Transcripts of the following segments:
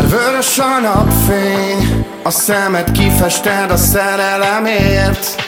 Vörös a napfény, a szemed kifested a szerelemért.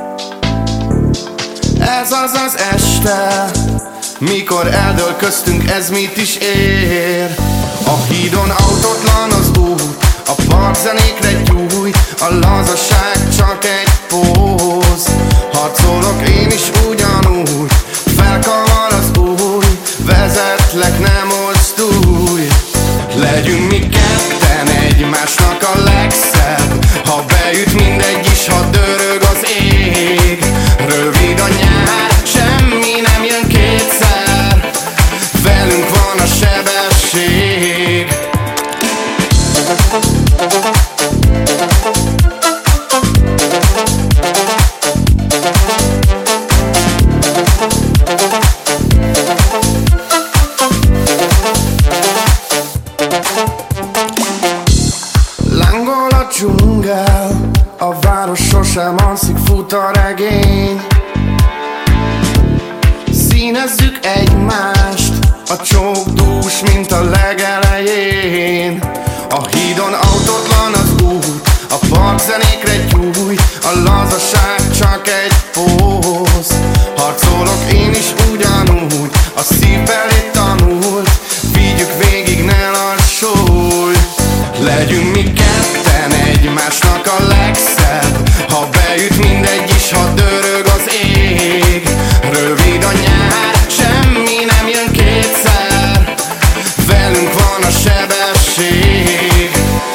Ez az az este, mikor eldől köztünk, ez mit is ér. A hídon autótlan az út, a partzenékre gyújt, a lazaság csak egy póz. Harcolok én is ugyanúgy, felkavar az új, vezetlek, nem osztulj. Legyünk mi ketten egymásnak a legszebb, ha beüt mindegy is, ha dörög az ég. Rövid a nyár, semmi nem jön kétszer, velünk van a sebesség. Lángol a dzsungel, a város sosem alszik, fut a regény. Színezzük egymást, a csók dús, mint a legelején. A hídon autótlan az út, a partzenékre gyújt, a lazaság csak egy póz. Harcolok én is ugyanúgy, a szív belé tanult, vigyük végig, ne lassulj. Legyünk mi ketten egymásnak a legszebb, ha beüt mindegy is, ha dörög az ég. Rövid a nyár, semmi nem jön kétszer, velünk van a sebesség.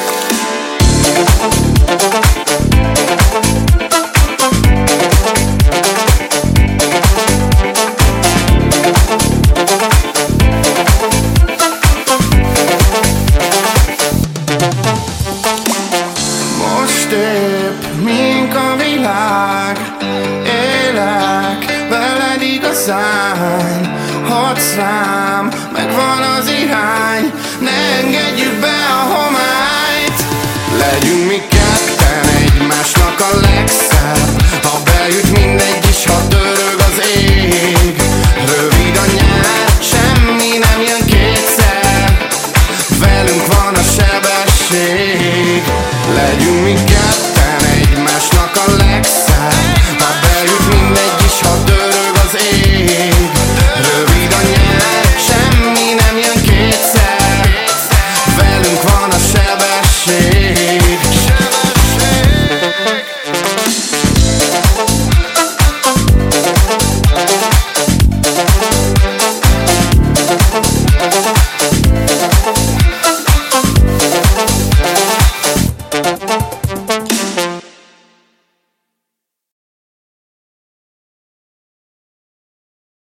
Most épp mink a világ, élek veled igazán. Hatsz rám, megvan az irány, ne engedjük